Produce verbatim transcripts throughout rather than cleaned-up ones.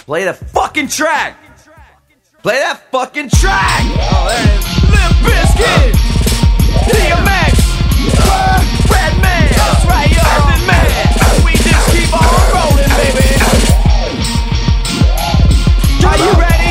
Play the fucking track. Play that fucking track. Oh, there it is. Limp Bizkit, D M X, Redman. That's right, you heard it, man. We just keep on rolling, baby. Are you ready?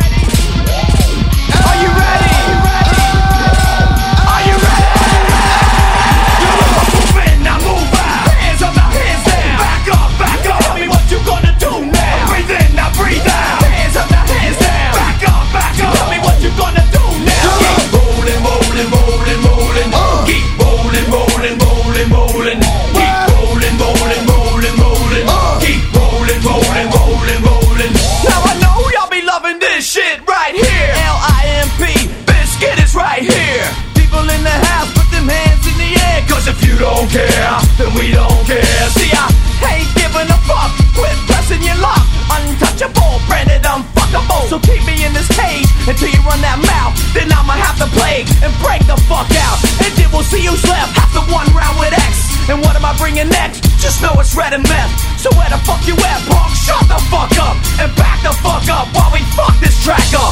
Are you ready? Are you ready? You're moving, now move out. Hands up, now hands down. Back up, back up. Tell me what you gonna do now. Breathe in, now breathe out. Hands up, now hands down. Back up, back up. Tell me what you gonna do now. Keep rolling, rolling, rolling, rolling. Keep rolling, rolling, rolling, rolling. Keep rolling, rolling, rolling, rolling. Keep rolling, rolling, rolling, rolling. Now I know y'all be loving this shit right here. L I M P, Bizkit is right here. People in the house, put them hands in the air. Cause if you don't care, then we don't care. See, I ain't giving a fuck. Quit pressing your luck. Untouchable, branded unfuckable. So keep me in this cage until you run that mouth. Then I'ma have to play and break the fuck out. And then we'll see who's left after one round with X. And what am I bringing next? Just know it's red and meth. So where the fuck you at, punk? Shut the fuck up and back the fuck up while we fuck this track up.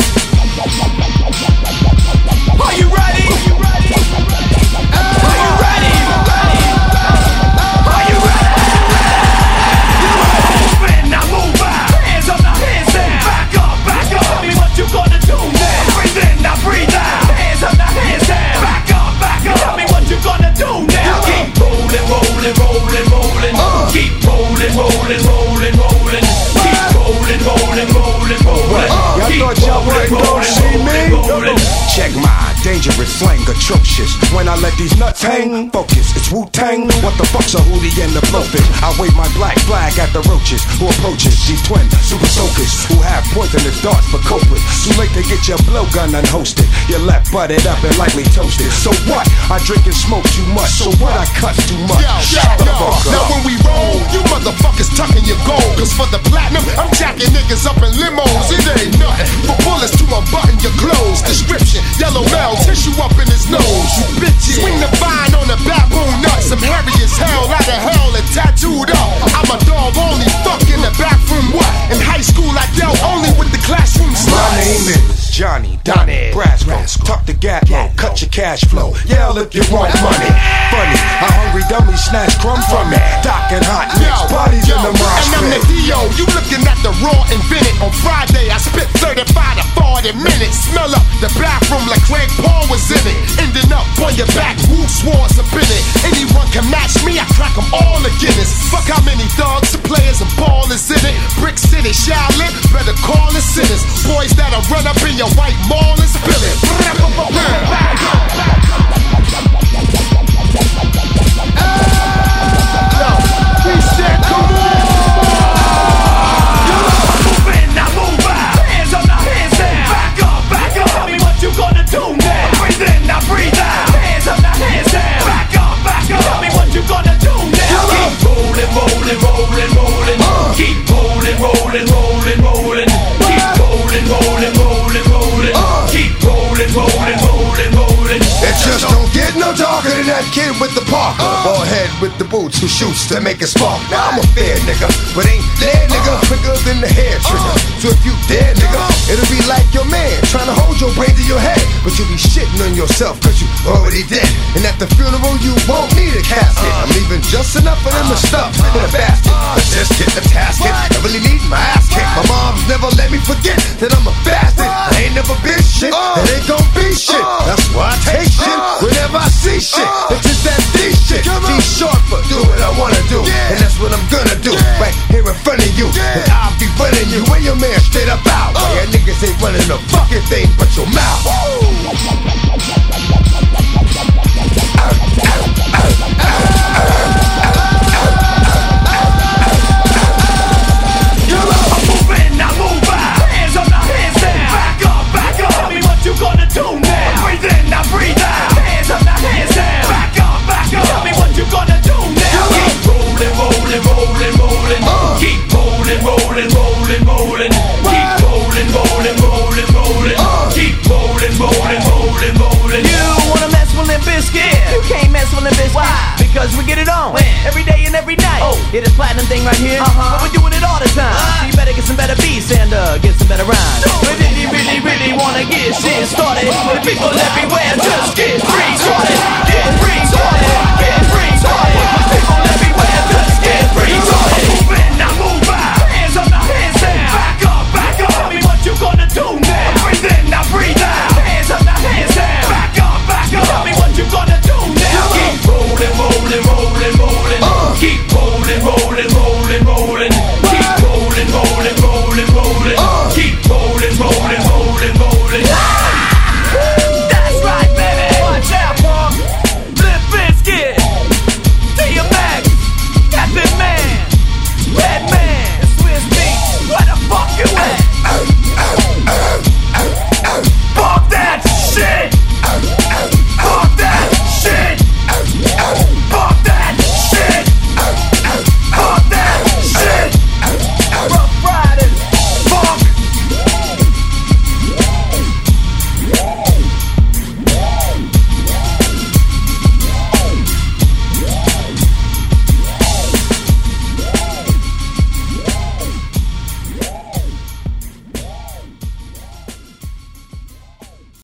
Are you ready? Are you ready? Are you ready? Are you ready? Moving, now move out. Hands up, now hands down. Back up, back up. Tell me what you gonna do now. Breathe in, now breathe out. Hands up, now hands down. Back up, back up. Tell me what you gonna do now. Keep rolling, rolling, rolling, rolling. Keep rolling, rolling, rolling, rolling. Keep rolling, rolling, rolling, rolling. Y'all thought y'all wasn't gonna see me? Check my dangerous slang, atrocious. When I let these nuts hang, focus, it's Wu-Tang. What the fuck's a hootie and the blowfish? I wave my black flag at the roaches who approaches these twin super soakers who have poisonous darts for cope with. Too late to get your blowgun unhosted. You're left butted up and likely toasted. So what? I drink and smoke too much. So what? I cuss too much. Yo, Shut the yo, fuck now up. when we roll, you motherfuckers tucking your gold. Cause for the platinum, I'm jacking niggas up in limos. It ain't nothing for bullets to unbutton your clothes. Description, yellow male, tissue up in his nose. You bitches, swing the vine on the baboon nuts. I'm hairy as hell, out of hell and tattooed up. I'm a dog only, fuck in the bathroom. What? In high school I dealt only with the classroom sluts. My name is Johnny Donnie Brasco. Tuck the gap low, cut your cash flow. Yell if you want money. Funny, a hungry dummy snatch crumb from me. Doc and hot mix, bodies in the mosh and I'm the pit. D O, you looking at the raw invented. On Friday I spit thirty-five to forty minutes. Smell up the bathroom like Craig Paul was in it. Ending up on your back, who swords up in it. Anyone can match me, I crack them all again. Fuck how many thugs, players and ballers in it. Brick City, Shaolin, better call the sinners. Boys that'll run up in your white mall and spill it. Back up, back up. Yo, we said come on. Moving, now move out. Hands up, now hands down. Back up, back up. Tell me what you gonna do now. Breathe in, now breathe out. Hands up, now hands down. Back up, back up. Tell me what you gonna do now. Keep rolling, rolling, rolling, rolling. Keep rolling, rolling, rolling, rolling. Keep rolling, rolling, rolling, rolling. Keep rolling, rolling, rolling, rolling. It just don't get no darker than that kid with the Parker. Bald head with the boots who shoots to make it spark. Now I'm a fair nigga, but ain't dead nigga quicker than the hair trigger. So if you dead nigga, it'll be like your man trying to hold your brain to your head. But you'll be shitting on yourself cause you already dead. And at the funeral you won't need a casket. I'm leaving just enough of them to stuff in a basket. But just get the tasket, I really need my ass kicked. My mom's never let me forget that I'm a bastard. I ain't never been shit, it ain't gon' be shit. That's why I take shit whenever I see shit. It's just that D shit. D short for do what I wanna do, and that's what I'm gonna do right here in front of you. And I'll be running you and your man straight up out. Yeah, niggas ain't running a fucking thing but your mouth. Moving, now move out. Hands up, now hands down. Back up, back up. Tell me what you gonna do now. Breathe in, now breathe out. Hands up, now hands down. Back up, back up. Tell me what you gonna do now. Keep rolling, rolling, rolling, rolling. Keep rolling, rolling, rolling, rolling. Keep rolling, rolling, rolling, rolling. Keep rolling, rolling, rolling, rolling. You wanna mess with Limp Bizkit? You can't mess with Limp Bizkit. Why? Because we get it on. When? every day and every night. Oh, hear this platinum thing right here? Uh-huh. But we're doing it all the time. Uh-huh. So you better get some better beats and uh, get some better rhymes. But if you really, really wanna get shit started, the people everywhere just get free started.